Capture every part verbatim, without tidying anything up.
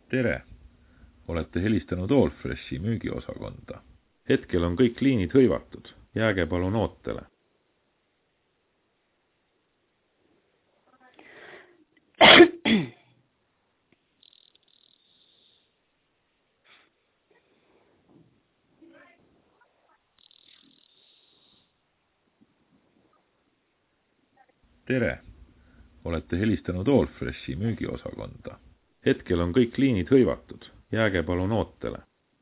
Tere! Olete helistanud Allfreshi müügiosakonda. Hetkel on kõik liinid hõivatud. Jääge palun ootele. Tere! Olete helistanud Allfreshi müügiosakonda. Hetkel on kõik liinid hõivatud. Jääge palun ootele.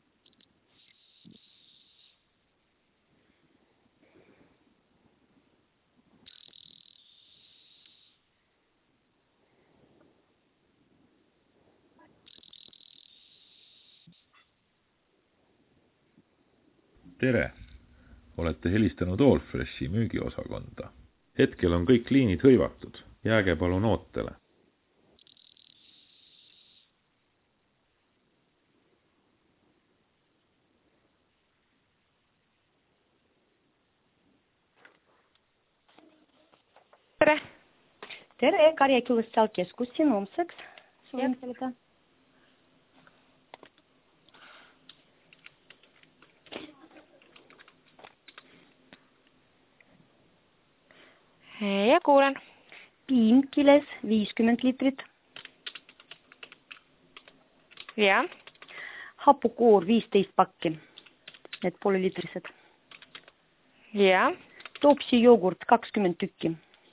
Tere! Olete helistanud Allfreshi müügiosakonda. Hetkel on kõik liinid hõivatud. Jääge palun ootele. Tere! Tere, Karjakülässä-keskus sinumseks. Soovin sellega. Ja kuulen. Piimkiles viiskümmend liitrit. Ja. Hapukoor viisteist pakki. Need pooleliitrised. Ja. Topsi jogurt kakskümmend tükki.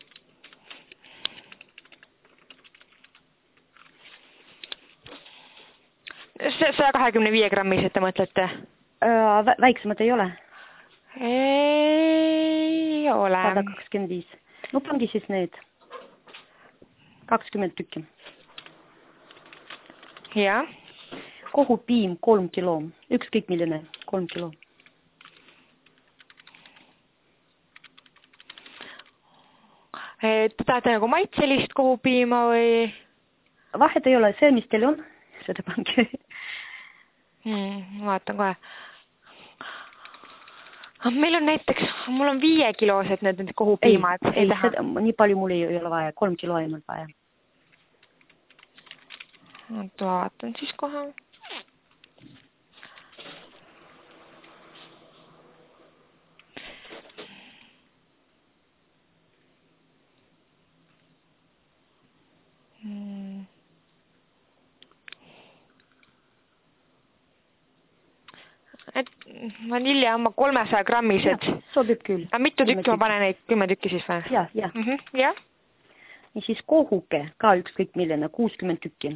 saja kahekümne viie grammised te mõtlete? Äh, väiksemad ei ole? Ei ole. sada kakskümmend viis. No pangi siis need. kakskümmend tükki. Ja. Kohupiim kolm kilo. Ükskõik milline. kolm kilo. Te tahate nagu maitselist kohupiima või? Vahet ei ole see, mis teil on. Seda pangi. Hmm, vaatan kohe. Meil on näiteks, mul on viie kilosed need kohupiimad. Ei, ei seda, nii palju mul ei ole vaja. Kolm kilo ainult vaja. Vaatan siis kohe. Hmm. Et vanilja oma kolmesaja grammised. Ja, sobib küll. Aga mitu tükki ma panen neid, kümme tükki siis või? Ja, ja. Mm -hmm, ja. Ja siis kohuke, ka ükskõik milline, kuuskümmend tükki.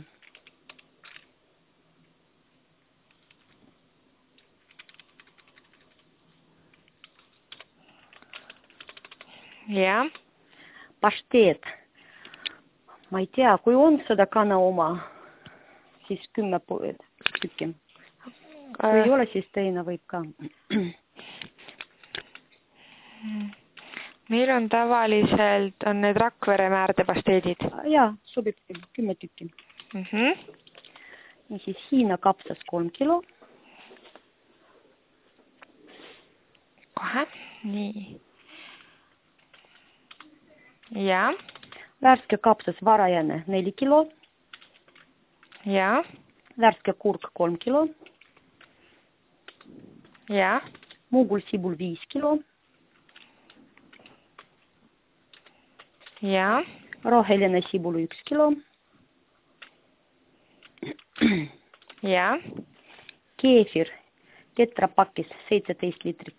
Ja. Pašteet. Ma ei tea, kui on seda kana oma, siis kümme tükki. Kui ei ole, siis teine võib ka. Meil on tavaliselt on need Rakvere määrde pasteedid. Jaa, sobib kümme tükki. Mm -hmm. Ja siis Hiina kapsas kolm kilo. Kohe, nii. Ja. Värske kapsas varajane neli kilo. Ja. Värske kurk kolm kilo. Ja. Mugul sibul viis kilo. Ja. Roheline sibul üks kilo. Ja. Keefir tetrapakis seitseteist liitrit.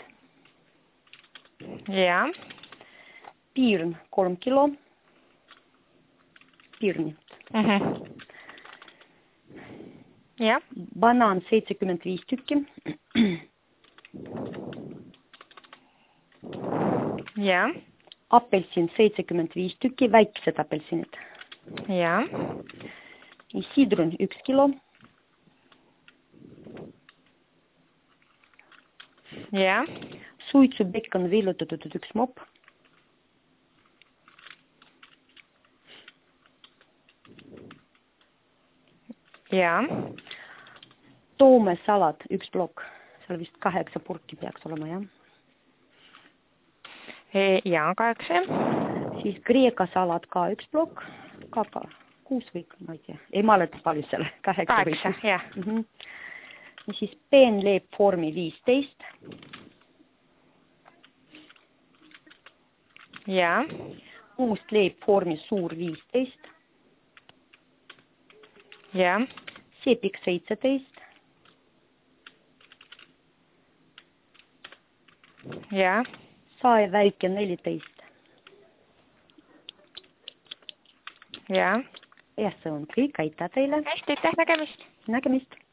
Ja. Piirn kolm kilo. Piirni. Mm -hmm. Ja. Banaan seitsekümmend viis tükki. Ja. Apelsin seitsekümmend viis tükki, väikesed apelsinid. Ja. Ja sidrun üks kilo. Ja. Suitsu bacon villutatud üks mopp. Ja. Toomesalat üks plokk. Seal vist kaheksa purki peaks olema, jah? Ja, kaheksa. Siis kreeka salat ka üks plokk. Kaka. kuus või, ma ei tea, ei mäleta palju selle, kaheksa, kaheksa, jah. Mm -hmm. Ja siis peenleebvormi viisteist. Ja. Muust leebvormi suur viisteist. Ja. Sepik seitseteist. Ja. Sae väike neliteist. Ja. Ja see on kõik, aitäh teile. Hästi, aitäh, nägemist. Nägemist.